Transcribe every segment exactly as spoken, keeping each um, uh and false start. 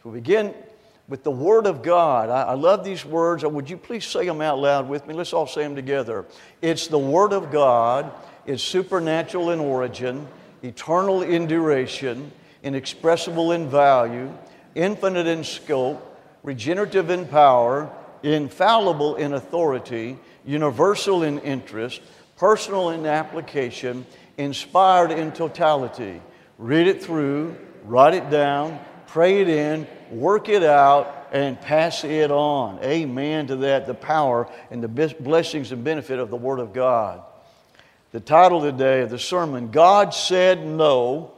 We begin with the Word of God. I, I love these words. Would you please say them out loud with me? Let's all say them together. It's the Word of God. It's supernatural in origin, eternal in duration, inexpressible in value, infinite in scope, regenerative in power, infallible in authority, universal in interest, personal in application, inspired in totality. Read it through, write it down, pray it in, work it out, and pass it on. Amen to that, the power and the blessings and benefit of the Word of God. The title today of the sermon, God Said No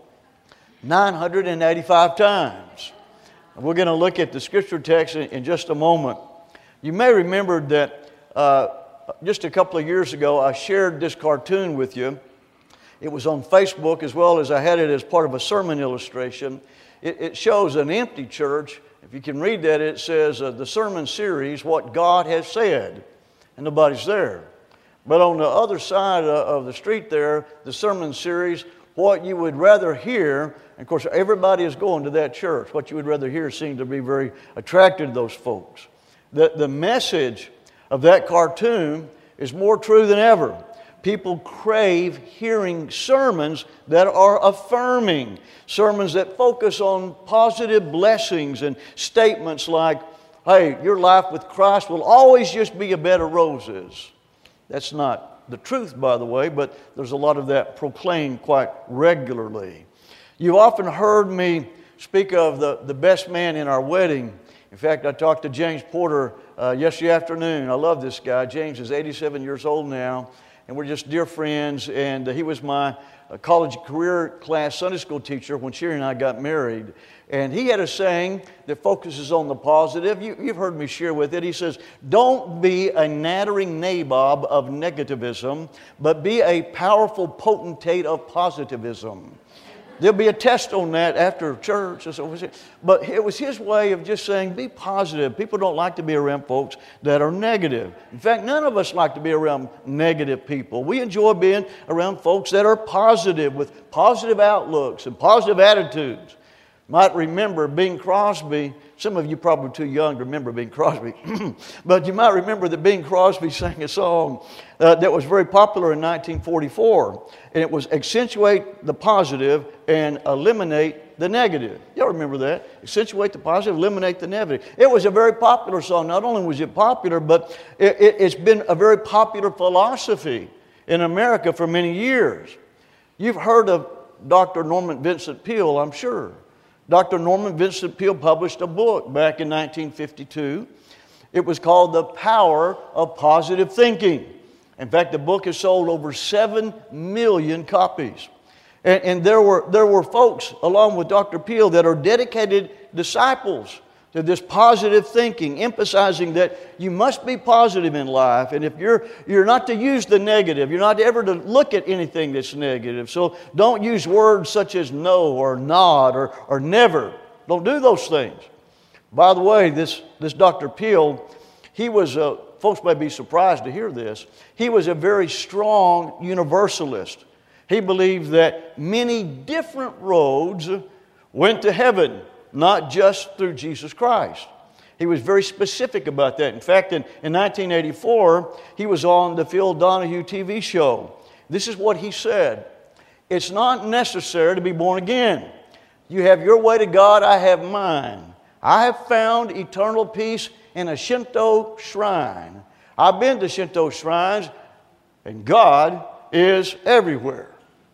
nine hundred eighty-five times. We're going to look at the scripture text in, in just a moment. You may remember that uh, just a couple of years ago I shared this cartoon with you. It was on Facebook as well as I had it as part of a sermon illustration. It, it shows an empty church. If you can read that, it says uh, the sermon series, What God Has Said, and nobody's there. But on the other side of the street there, the sermon series, What You Would Rather Hear. And of course, everybody is going to that church. What You Would Rather Hear seemed to be very attractive to those folks. The, the message of that cartoon is more true than ever. People crave hearing sermons that are affirming, sermons that focus on positive blessings and statements like, hey, your life with Christ will always just be a bed of roses. That's not the truth, by the way, but there's a lot of that proclaimed quite regularly. You've often heard me speak of the, the best man in our wedding. In fact, I talked to James Porter uh, yesterday afternoon. I love this guy. James is eighty-seven years old now, and we're just dear friends. And uh, he was my uh, college career class Sunday school teacher when Sherry and I got married. And he had a saying that focuses on the positive. You, you've heard me share with it. He says, don't be a nattering nabob of negativism, but be a powerful potentate of positivism. There'll be a test on that after church. But it was his way of just saying, be positive. People don't like to be around folks that are negative. In fact, none of us like to be around negative people. We enjoy being around folks that are positive, with positive outlooks and positive attitudes. Might remember Bing Crosby. Some of you probably too young to remember Bing Crosby. But you might remember that Bing Crosby sang a song uh, that was very popular in nineteen forty-four. And it was accentuate the positive and eliminate the negative. Y'all remember that? Accentuate the positive, eliminate the negative. It was a very popular song. Not only was it popular, but it, it, it's been a very popular philosophy in America for many years. You've heard of Doctor Norman Vincent Peale, I'm sure. Doctor Norman Vincent Peale published a book back in nineteen fifty-two. It was called The Power of Positive Thinking. In fact, the book has sold over seven million copies. And, and there were, there were folks, along with Doctor Peale, that are dedicated disciples to this positive thinking, emphasizing that you must be positive in life. And if you're, you're not to use the negative, you're not ever to look at anything that's negative. So don't use words such as no or not or, or never. Don't do those things. By the way, this, this Doctor Peale, he was, uh, folks may be surprised to hear this, he was a very strong universalist. He believed that many different roads went to heaven, not just through Jesus Christ. He was very specific about that. In fact, in, in nineteen eighty-four, he was on the Phil Donahue T V show. This is what he said. It's not necessary to be born again. You have your way to God, I have mine. I have found eternal peace in a Shinto shrine. I've been to Shinto shrines, and God is everywhere.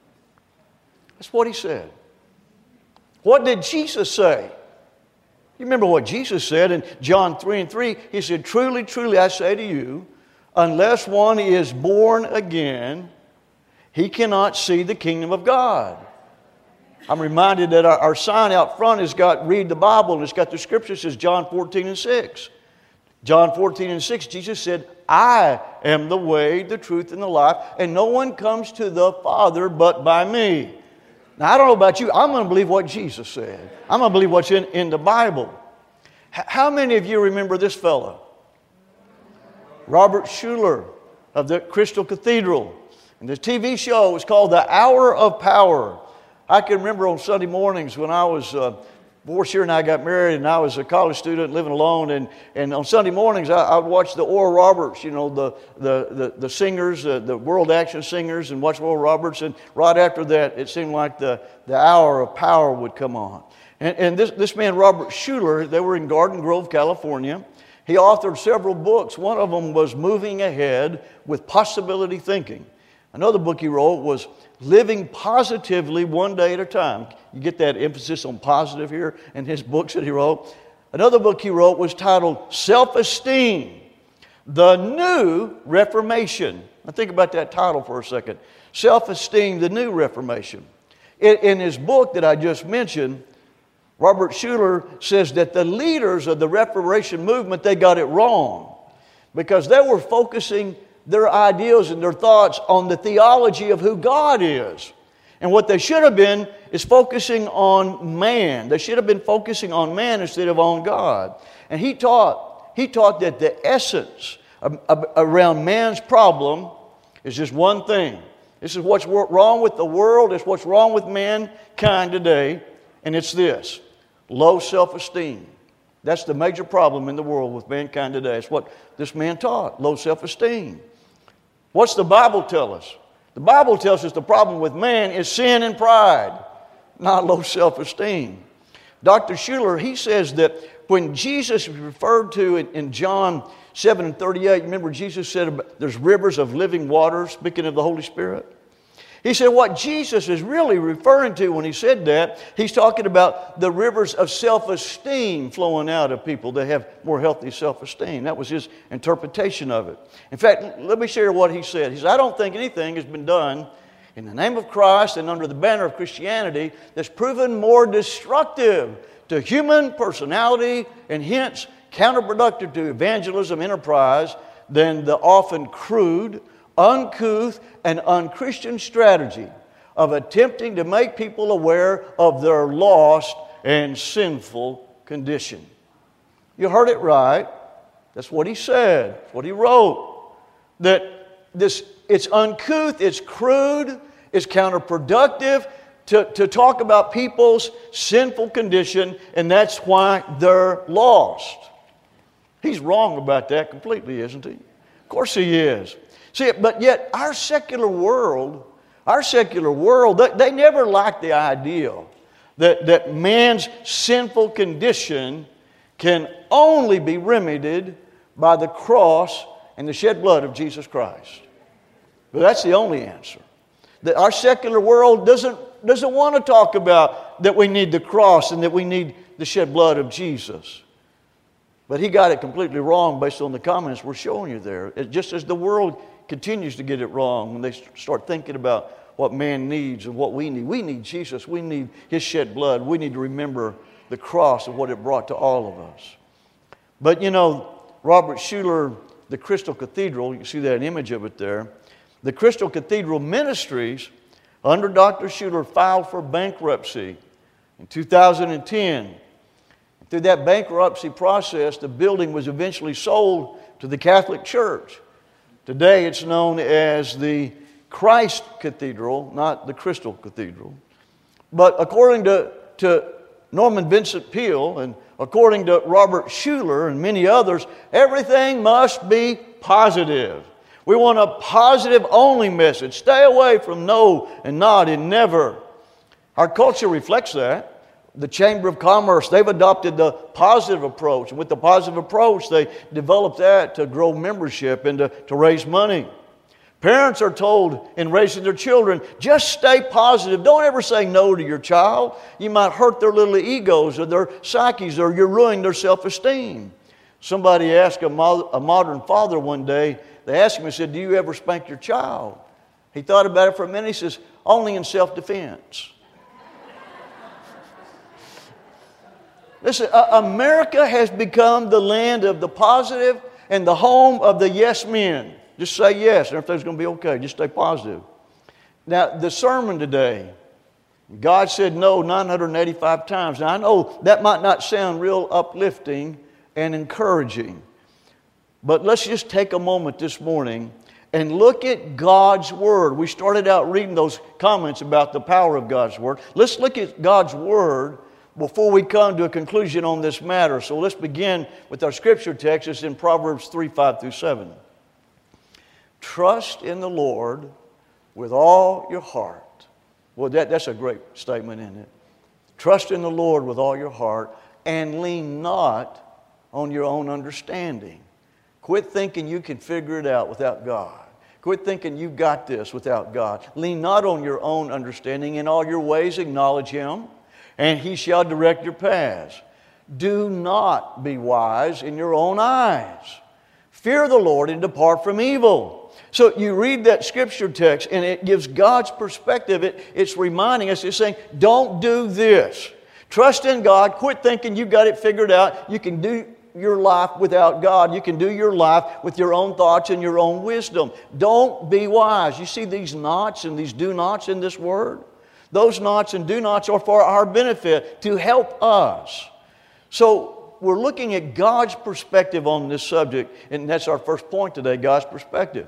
That's what he said. What did Jesus say? You remember what Jesus said in John three and three? He said, truly, truly, I say to you, unless one is born again, he cannot see the kingdom of God. I'm reminded that our, our sign out front has got read the Bible, and it's got the scripture, says John fourteen and six. John fourteen and six, Jesus said, I am the way, the truth, and the life, and no one comes to the Father but by me. Now, I don't know about you. I'm going to believe what Jesus said. I'm going to believe what's in, in the Bible. H- how many of you remember this fellow? Robert Schuller of the Crystal Cathedral. And the T V show was called The Hour of Power. I can remember on Sunday mornings when I was uh, before Sherry and I got married, and I was a college student living alone, and, and on Sunday mornings I, I would watch the Oral Roberts, you know, the, the, the, the singers, uh, the world action singers, and watch Oral Roberts, and right after that it seemed like the, the hour of power would come on. And, and this, this man, Robert Schuller, they were in Garden Grove, California. He authored several books. One of them was Moving Ahead with Possibility Thinking. Another book he wrote was Living Positively One Day at a Time. You get that emphasis on positive here in his books that he wrote. Another book he wrote was titled Self-Esteem, The New Reformation. Now think about that title for a second. Self-Esteem, The New Reformation. In, in his book that I just mentioned, Robert Schuller says that the leaders of the Reformation movement, they got it wrong because they were focusing their ideals and their thoughts on the theology of who God is. And what they should have been is focusing on man. They should have been focusing on man instead of on God. And he taught, he taught that the essence of, of, around man's problem is just one thing. This is what's wrong with the world. It's what's wrong with mankind today. And it's this, low self-esteem. That's the major problem in the world with mankind today. It's what this man taught, low self-esteem. What's the Bible tell us? The Bible tells us the problem with man is sin and pride, not low self-esteem. Doctor Schuller, he says that when Jesus is referred to in, in John seven and thirty-eight, remember Jesus said about, there's rivers of living water, speaking of the Holy Spirit? He said what Jesus is really referring to when he said that, he's talking about the rivers of self-esteem flowing out of people that have more healthy self-esteem. That was his interpretation of it. In fact, let me share what he said. He said, I don't think anything has been done in the name of Christ and under the banner of Christianity that's proven more destructive to human personality and hence counterproductive to evangelism enterprise than the often crude, uncouth, and unchristian strategy of attempting to make people aware of their lost and sinful condition. You heard it right. That's what he said. That's what he wrote. That this, it's uncouth, it's crude, it's counterproductive to, to talk about people's sinful condition, and that's why they're lost. He's wrong about that completely, isn't he? Of course he is. See, but yet our secular world, our secular world, they, they never liked the idea that, that man's sinful condition can only be remedied by the cross and the shed blood of Jesus Christ. But that's the only answer. That our secular world doesn't, doesn't want to talk about that we need the cross and that we need the shed blood of Jesus. But he got it completely wrong based on the comments we're showing you there. It, just as the world continues to get it wrong when they start thinking about what man needs and what we need. We need Jesus. We need his shed blood. We need to remember the cross and what it brought to all of us. But you know, Robert Schuller, the Crystal Cathedral, you can see that image of it there. The Crystal Cathedral Ministries, under Doctor Schuller, filed for bankruptcy in two thousand ten. Through that bankruptcy process, the building was eventually sold to the Catholic Church. Today it's known as the Christ Cathedral, not the Crystal Cathedral. But according to, to Norman Vincent Peale and according to Robert Schuller and many others, everything must be positive. We want a positive-only message. Stay away from no and not and never. Our culture reflects that. The Chamber of Commerce, they've adopted the positive approach. And with the positive approach, they developed that to grow membership and to, to raise money. Parents are told in raising their children, just stay positive. Don't ever say no to your child. You might hurt their little egos or their psyches, or you're ruining their self-esteem. Somebody asked a, mo- a modern father one day, they asked him, he said, do you ever spank your child? He thought about it for a minute. He says, only in self-defense. Listen, uh, America has become the land of the positive and the home of the yes men. Just say yes, and everything's going to be okay. Just stay positive. Now, the sermon today, God said no nine hundred eighty-five times. Now, I know that might not sound real uplifting and encouraging, but let's just take a moment this morning and look at God's Word. We started out reading those comments about the power of God's Word. Let's look at God's Word before we come to a conclusion on this matter. So let's begin with our scripture text. It's in Proverbs three, five through seven. Trust in the Lord with all your heart. Well, that, that's a great statement, isn't it? Trust in the Lord with all your heart and lean not on your own understanding. Quit thinking you can figure it out without God. Quit thinking you've got this without God. Lean not on your own understanding. In all your ways acknowledge Him, and He shall direct your paths. Do not be wise in your own eyes. Fear the Lord and depart from evil. So you read that scripture text and it gives God's perspective. It, it's reminding us, it's saying, don't do this. Trust in God. Quit thinking you've got it figured out. You can do your life without God. You can do your life with your own thoughts and your own wisdom. Don't be wise. You see these nots and these do nots in this word? Those nots and do nots are for our benefit, to help us. So we're looking at God's perspective on this subject, and that's our first point today, God's perspective.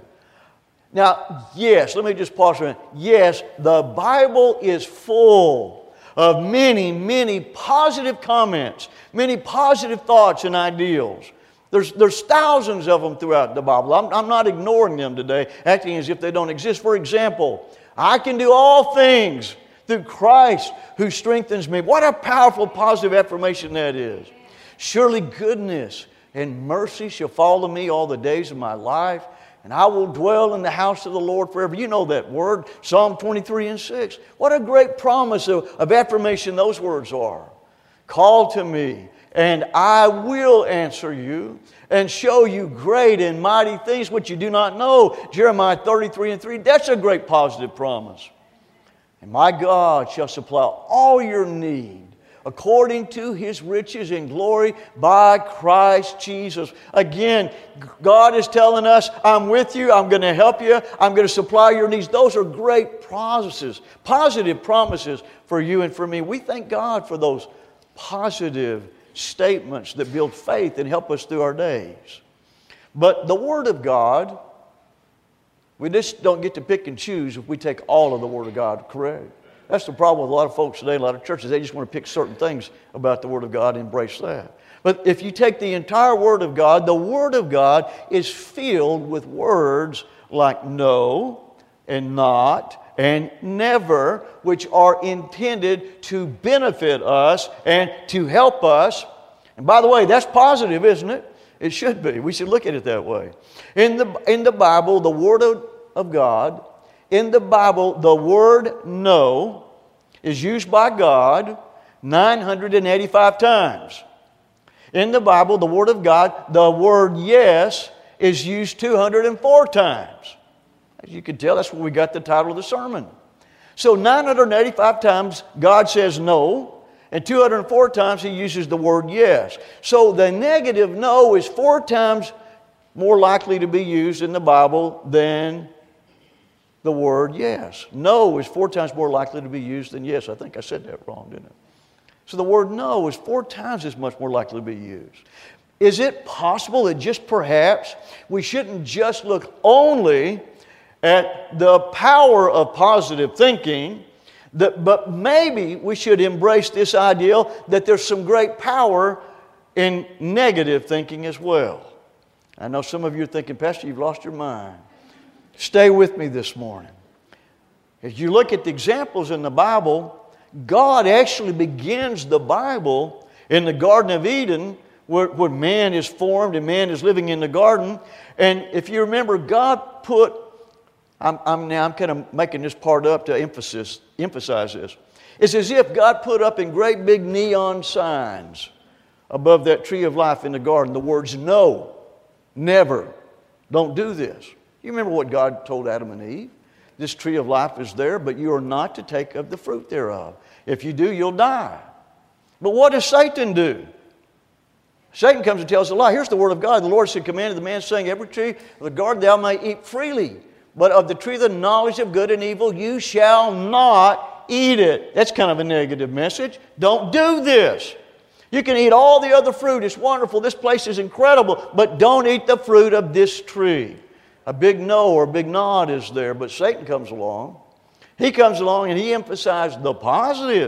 Now, yes, let me just pause for a minute. Yes, the Bible is full of many, many positive comments, many positive thoughts and ideals. There's, there's thousands of them throughout the Bible. I'm, I'm not ignoring them today, acting as if they don't exist. For example, I can do all things through Christ who strengthens me. What a powerful, positive affirmation that is. Surely goodness and mercy shall follow me all the days of my life, and I will dwell in the house of the Lord forever. You know that word, Psalm twenty-three and six. What a great promise of, of affirmation those words are. Call to me, and I will answer you, and show you great and mighty things which you do not know. Jeremiah thirty-three and three. That's a great positive promise. And my God shall supply all your need according to His riches and glory by Christ Jesus. Again, God is telling us, I'm with you, I'm going to help you, I'm going to supply your needs. Those are great promises, positive promises for you and for me. We thank God for those positive statements that build faith and help us through our days. But the Word of God, we just don't get to pick and choose if we take all of the Word of God, correct? That's the problem with a lot of folks today, a lot of churches. They just want to pick certain things about the Word of God and embrace that. But if you take the entire Word of God, the Word of God is filled with words like no and not and never, which are intended to benefit us and to help us. And by the way, that's positive, isn't it? It should be. We should look at it that way. In the, in the Bible, the Word of, of God, in the Bible, the word no is used by God nine hundred eighty-five times. In the Bible, the Word of God, the word yes is used two hundred four times. As you can tell, that's where we got the title of the sermon. So nine hundred eighty-five times God says no, and two hundred four times He uses the word yes. So the negative no is four times more likely to be used in the Bible than the word yes. No is four times more likely to be used than yes. I think I said that wrong, didn't I? So the word no is four times as much more likely to be used. Is it possible that just perhaps we shouldn't just look only at the power of positive thinking, that, but maybe we should embrace this ideal that there's some great power in negative thinking as well? I know some of you are thinking, Pastor, you've lost your mind. Stay with me this morning. As you look at the examples in the Bible, God actually begins the Bible in the Garden of Eden, where, where man is formed and man is living in the garden. And if you remember, God put, I'm, I'm now I'm kind of making this part up to emphasis, emphasize this. It's as if God put up in great big neon signs above that tree of life in the garden the words no, never, don't do this. You remember what God told Adam and Eve? This tree of life is there, but you are not to take of the fruit thereof. If you do, you'll die. But what does Satan do? Satan comes and tells a lie. Here's the word of God. The Lord said, commanded the man, saying, every tree of the garden thou may eat freely, but of the tree of the knowledge of good and evil you shall not eat it. That's kind of a negative message. Don't do this. You can eat all the other fruit. It's wonderful. This place is incredible, but don't eat the fruit of this tree. A big no or a big nod is there, but Satan comes along. He comes along and he emphasizes the positive. He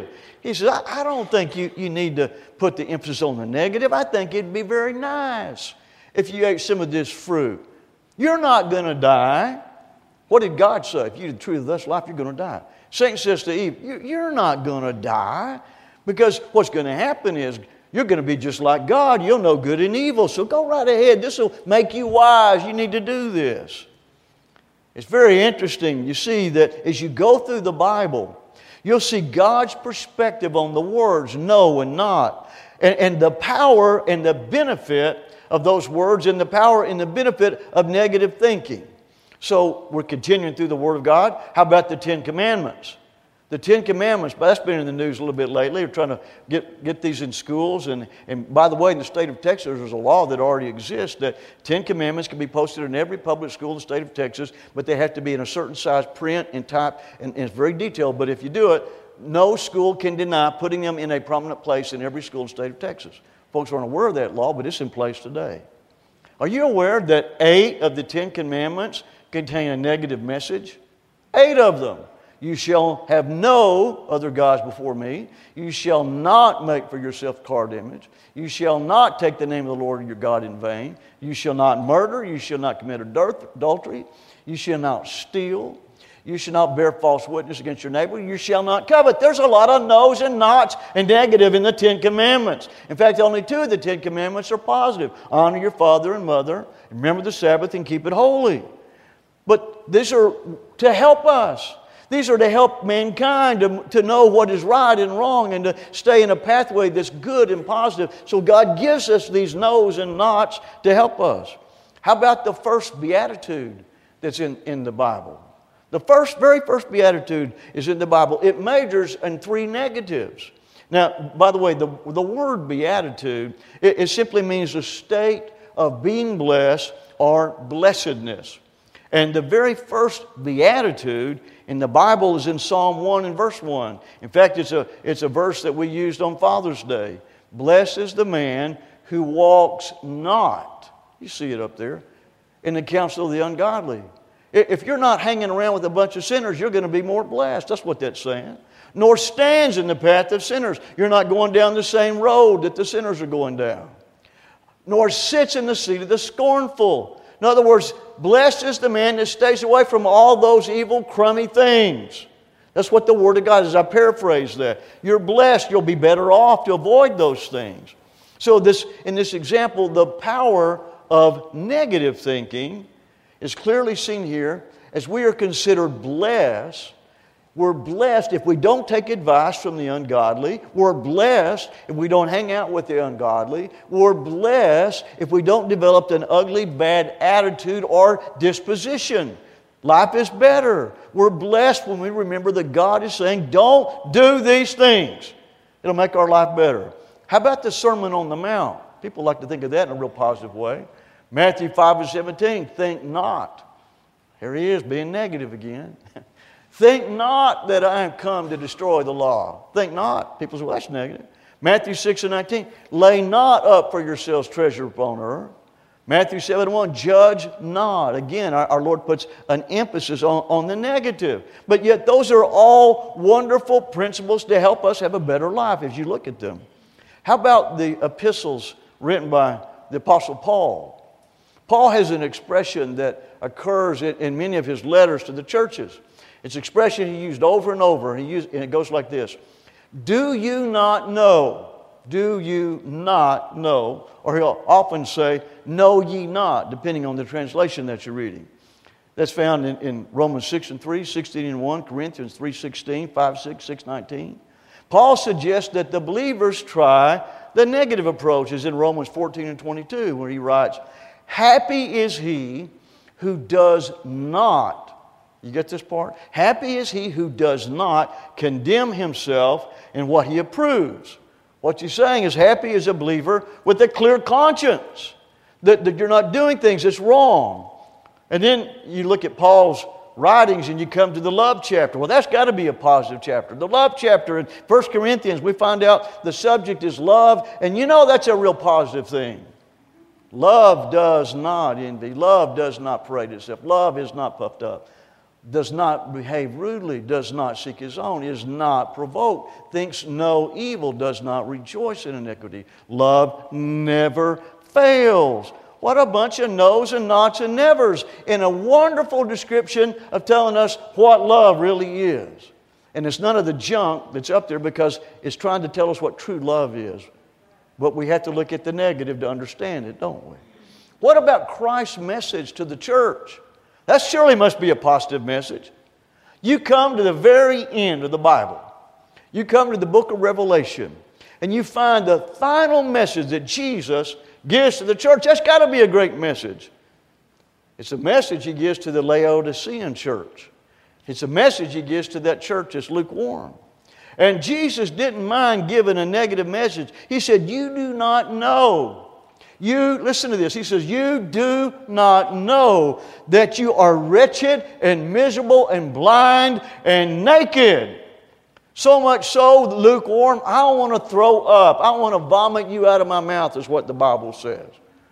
He says, I, I don't think you, you need to put the emphasis on the negative. I think it'd be very nice if you ate some of this fruit. You're not going to die. What did God say? If you eat the tree of this life, you're going to die. Satan says to Eve, you're not going to die, because what's going to happen is you're going to be just like God. You'll know good and evil. So go right ahead. This will make you wise. You need to do this. It's very interesting. You see that as you go through the Bible, you'll see God's perspective on the words no and not, and, and the power and the benefit of those words, and the power and the benefit of negative thinking. So we're continuing through the Word of God. How about the Ten Commandments? The Ten Commandments, but that's been in the news a little bit lately. We're trying to get, get these in schools. And, and by the way, in the state of Texas, there's a law that already exists that Ten Commandments can be posted in every public school in the state of Texas, but they have to be in a certain size print and type, and, and it's very detailed. But if you do it, no school can deny putting them in a prominent place in every school in the state of Texas. Folks aren't aware of that law, but it's in place today. Are you aware that eight of the Ten Commandments contain a negative message? Eight of them. You shall have no other gods before me. You shall not make for yourself a carved image. You shall not take the name of the Lord your God in vain. You shall not murder. You shall not commit adultery. You shall not steal. You shall not bear false witness against your neighbor. You shall not covet. There's a lot of no's and nots and negative in the Ten Commandments. In fact, only two of the Ten Commandments are positive. Honor your father and mother. Remember the Sabbath and keep it holy. But these are to help us. These are to help mankind to, to know what is right and wrong, and to stay in a pathway that's good and positive. So God gives us these no's and nots to help us. How about the first beatitude that's in, in the Bible? The first, very first beatitude is in the Bible. It majors in three negatives. Now, by the way, the, the word beatitude, it, it simply means a state of being blessed or blessedness. And the very first beatitude in the Bible is in Psalm one and verse one. In fact, it's a, it's a verse that we used on Father's Day. Blessed is the man who walks not, you see it up there, in the counsel of the ungodly. If you're not hanging around with a bunch of sinners, you're going to be more blessed. That's what that's saying. Nor stands in the path of sinners. You're not going down the same road that the sinners are going down. Nor sits in the seat of the scornful. In other words, blessed is the man that stays away from all those evil, crummy things. That's what the Word of God is. I paraphrase that. You're blessed. You'll be better off to avoid those things. So this, in this example, the power of negative thinking is clearly seen here. As we are considered blessed, we're blessed if we don't take advice from the ungodly. We're blessed if we don't hang out with the ungodly. We're blessed if we don't develop an ugly, bad attitude or disposition. Life is better. We're blessed when we remember that God is saying, don't do these things. It'll make our life better. How about the Sermon on the Mount? People like to think of that in a real positive way. Matthew five and seventeen, think not. Here he is being negative again. Think not that I am come to destroy the law. Think not. People say, well, that's negative. Matthew six and nineteen, lay not up for yourselves treasure upon earth. Matthew seven and one, judge not. Again, our, our Lord puts an emphasis on, on the negative. But yet those are all wonderful principles to help us have a better life as you look at them. How about the epistles written by the Apostle Paul? Paul has an expression that occurs in, in many of his letters to the churches. It's an expression he used over and over, and, he used, and it goes like this. Do you not know? Do you not know? Or he'll often say, know ye not, depending on the translation that you're reading. That's found in, in Romans six and three, sixteen and one, Corinthians three sixteen, five six, six nineteen. Paul suggests that the believers try the negative approaches in Romans fourteen and twenty-two, where he writes, happy is he who does not, you get this part? Happy is he who does not condemn himself in what he approves. What you're saying is happy is a believer with a clear conscience, that, that you're not doing things that's wrong. And then you look at Paul's writings and you come to the love chapter. Well, that's got to be a positive chapter. The love chapter in First Corinthians, we find out the subject is love, and you know that's a real positive thing. Love does not envy. Love does not parade itself. Love is not puffed up. does not behave rudely, does not seek his own, is not provoked, thinks no evil, does not rejoice in iniquity. Love never fails. What a bunch of no's and nots and nevers in a wonderful description of telling us what love really is. And it's none of the junk that's up there because it's trying to tell us what true love is. But we have to look at the negative to understand it, don't we? What about Christ's message to the church? That surely must be a positive message. You come to the very end of the Bible. You come to the book of Revelation, and you find the final message that Jesus gives to the church. That's got to be a great message. It's a message he gives to the Laodicean church. It's a message he gives to that church that's lukewarm. And Jesus didn't mind giving a negative message. He said, you do not know. You, listen to this. He says, you do not know that you are wretched and miserable and blind and naked. So much so, lukewarm, I want to throw up. I want to vomit you out of my mouth is what the Bible says.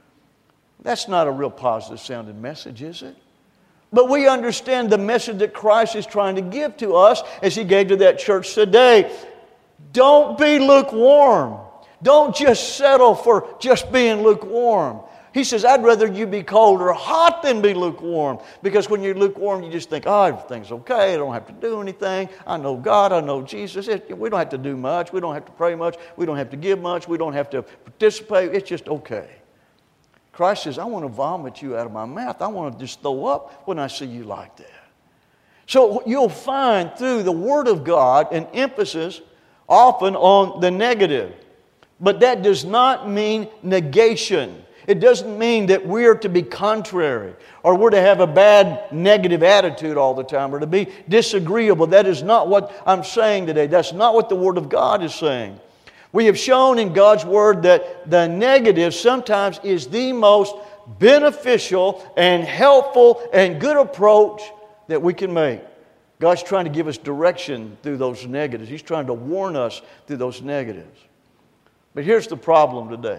That's not a real positive sounding message, is it? But we understand the message that Christ is trying to give to us as He gave to that church today. Don't be lukewarm. Don't just settle for just being lukewarm. He says, I'd rather you be cold or hot than be lukewarm. Because when you're lukewarm, you just think, oh, everything's okay. I don't have to do anything. I know God. I know Jesus. It, we don't have to do much. We don't have to pray much. We don't have to give much. We don't have to participate. It's just okay. Christ says, I want to vomit you out of my mouth. I want to just throw up when I see you like that. So you'll find through the Word of God an emphasis often on the negative. But that does not mean negation. It doesn't mean that we're to be contrary or we're to have a bad negative attitude all the time or to be disagreeable. That is not what I'm saying today. That's not what the Word of God is saying. We have shown in God's Word that the negative sometimes is the most beneficial and helpful and good approach that we can make. God's trying to give us direction through those negatives. He's trying to warn us through those negatives. But here's the problem today.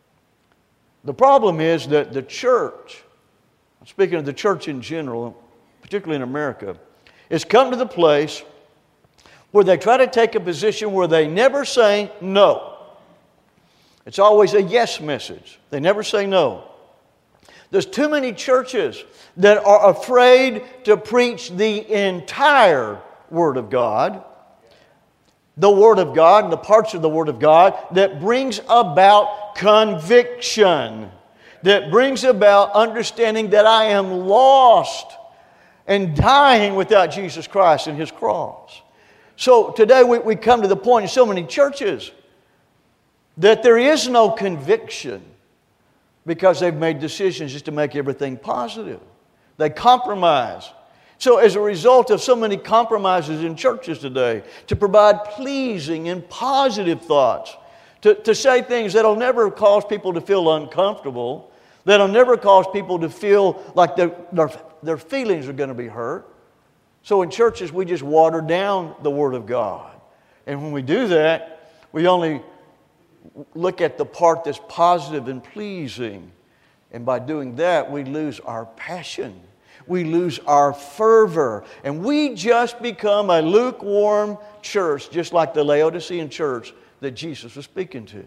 The problem is that the church, speaking of the church in general, particularly in America, has come to the place where they try to take a position where they never say no. It's always a yes message. They never say no. There's too many churches that are afraid to preach the entire Word of God. The Word of God and the parts of the Word of God that brings about conviction, that brings about understanding that I am lost and dying without Jesus Christ and His cross. So today we, we come to the point in so many churches that there is no conviction because they've made decisions just to make everything positive. They compromise. So as a result of so many compromises in churches today, to provide pleasing and positive thoughts, to, to say things that'll never cause people to feel uncomfortable, that'll never cause people to feel like their, their, their feelings are going to be hurt. So in churches, we just water down the Word of God. And when we do that, we only look at the part that's positive and pleasing. And by doing that, we lose our passion. We lose our fervor, and we just become a lukewarm church, just like the Laodicean church that Jesus was speaking to.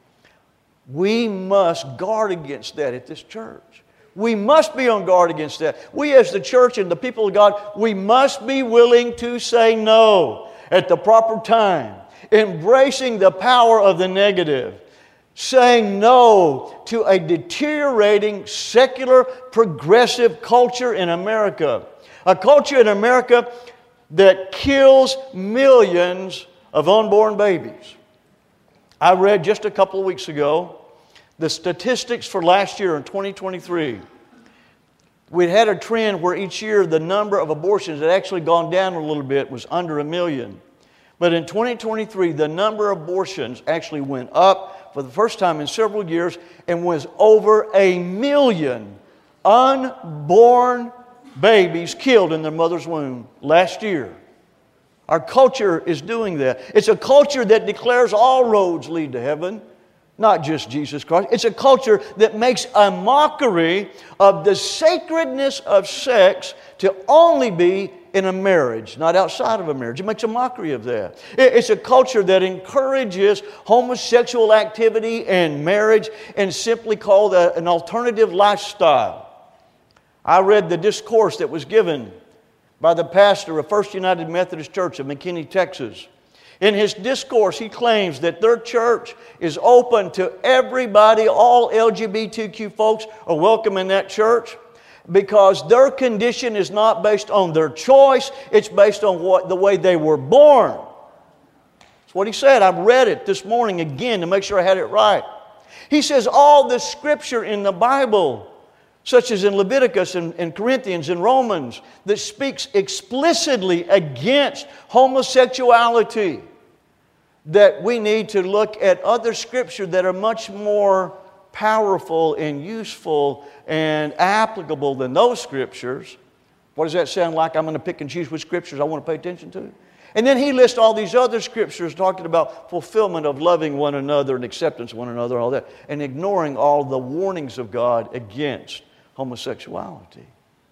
We must guard against that at this church. We must be on guard against that. We as the church and the people of God, we must be willing to say no at the proper time, embracing the power of the negative. Saying no to a deteriorating, secular, progressive culture in America. A culture in America that kills millions of unborn babies. I read just a couple of weeks ago the statistics for last year in twenty twenty-three. We'd had a trend where each year the number of abortions had actually gone down a little bit, was under a million. But in twenty twenty-three, the number of abortions actually went up for the first time in several years and was over a million unborn babies killed in their mother's womb last year. Our culture is doing that. It's a culture that declares all roads lead to heaven. Not just Jesus Christ. It's a culture that makes a mockery of the sacredness of sex to only be in a marriage, not outside of a marriage. It makes a mockery of that. It's a culture that encourages homosexual activity and marriage and simply called a, an alternative lifestyle. I read the discourse that was given by the pastor of First United Methodist Church of McKinney, Texas. In his discourse, he claims that their church is open to everybody. All L G B T Q folks are welcome in that church because their condition is not based on their choice. It's based on what, the way they were born. That's what he said. I've read it this morning again to make sure I had it right. He says all the Scripture in the Bible, such as in Leviticus and, and Corinthians and Romans, that speaks explicitly against homosexuality, that we need to look at other Scripture that are much more powerful and useful and applicable than those Scriptures. What does that sound like? I'm going to pick and choose which Scriptures I want to pay attention to. And then he lists all these other Scriptures talking about fulfillment of loving one another and acceptance of one another, all that, and ignoring all the warnings of God against homosexuality.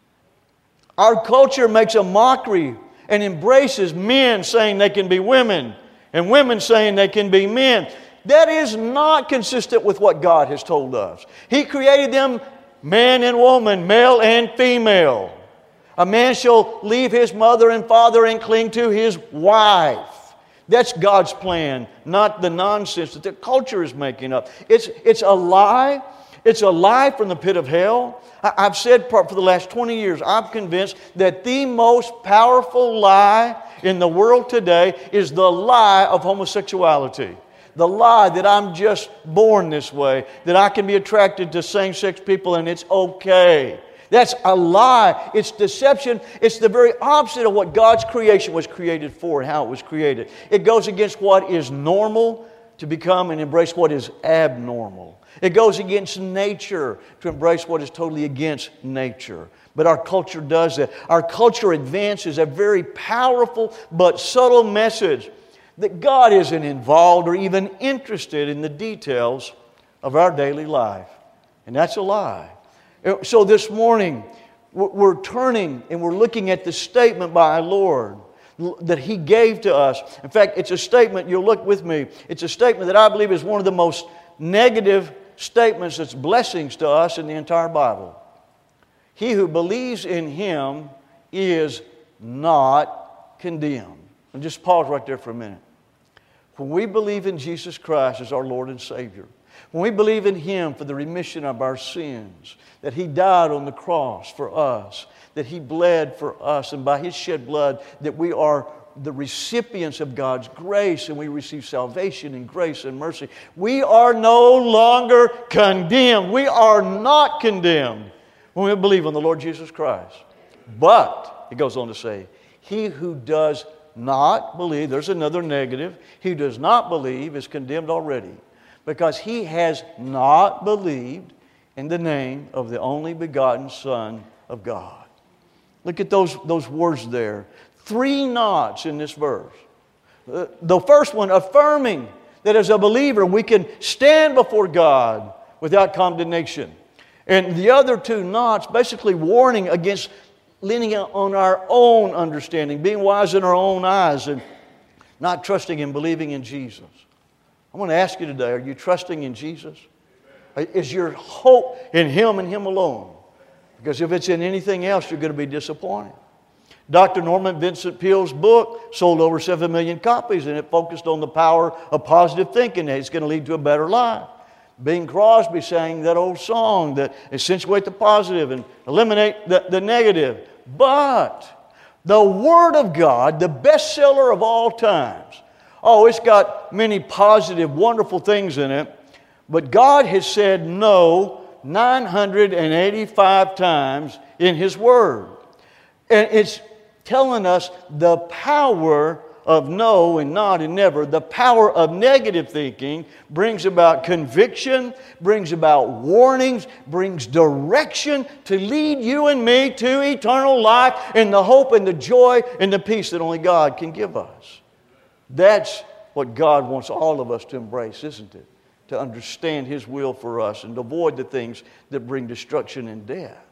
Our culture makes a mockery and embraces men saying they can be women and women saying they can be men. That is not consistent with what God has told us. He created them man and woman, male and female. A man shall leave his mother and father and cling to his wife. That's God's plan, not the nonsense that the culture is making up. It's, it's a lie. It's a lie from the pit of hell. I've said for the last twenty years, I'm convinced that the most powerful lie in the world today is the lie of homosexuality. The lie that I'm just born this way, that I can be attracted to same-sex people and it's okay. That's a lie. It's deception. It's the very opposite of what God's creation was created for and how it was created. It goes against what is normal to become and embrace what is abnormal. It goes against nature to embrace what is totally against nature. But our culture does that. Our culture advances a very powerful but subtle message that God isn't involved or even interested in the details of our daily life. And that's a lie. So this morning, we're turning and we're looking at the statement by our Lord that He gave to us. In fact, it's a statement, you'll look with me, it's a statement that I believe is one of the most negative statements that's blessings to us in the entire Bible. He who believes in Him is not condemned. And just pause right there for a minute. When we believe in Jesus Christ as our Lord and Savior, when we believe in Him for the remission of our sins, that He died on the cross for us, that He bled for us, and by His shed blood that we are the recipients of God's grace and we receive salvation and grace and mercy. We are no longer condemned. We are not condemned when we believe on the Lord Jesus Christ. But, it goes on to say, he who does not believe, there's another negative, he who does not believe is condemned already, because he has not believed in the name of the only begotten Son of God. Look at those, those words there. Three nots in this verse. The first one, affirming that as a believer we can stand before God without condemnation. And the other two nots basically warning against leaning on our own understanding, being wise in our own eyes, and not trusting and believing in Jesus. I want to ask you today, are you trusting in Jesus? Is your hope in Him and Him alone? Because if it's in anything else, you're going to be disappointed. Doctor Norman Vincent Peale's book sold over seven million copies, and it focused on the power of positive thinking. It's going to lead to a better life. Bing Crosby sang that old song that accentuate the positive and eliminate the, the negative. But the Word of God, the bestseller of all times, oh, it's got many positive, wonderful things in it, but God has said no nine hundred eighty-five times in His Word. And it's telling us the power of no and not and never. The power of negative thinking brings about conviction, brings about warnings, brings direction to lead you and me to eternal life and the hope and the joy and the peace that only God can give us. That's what God wants all of us to embrace, isn't it? to understand His will for us and to avoid the things that bring destruction and death.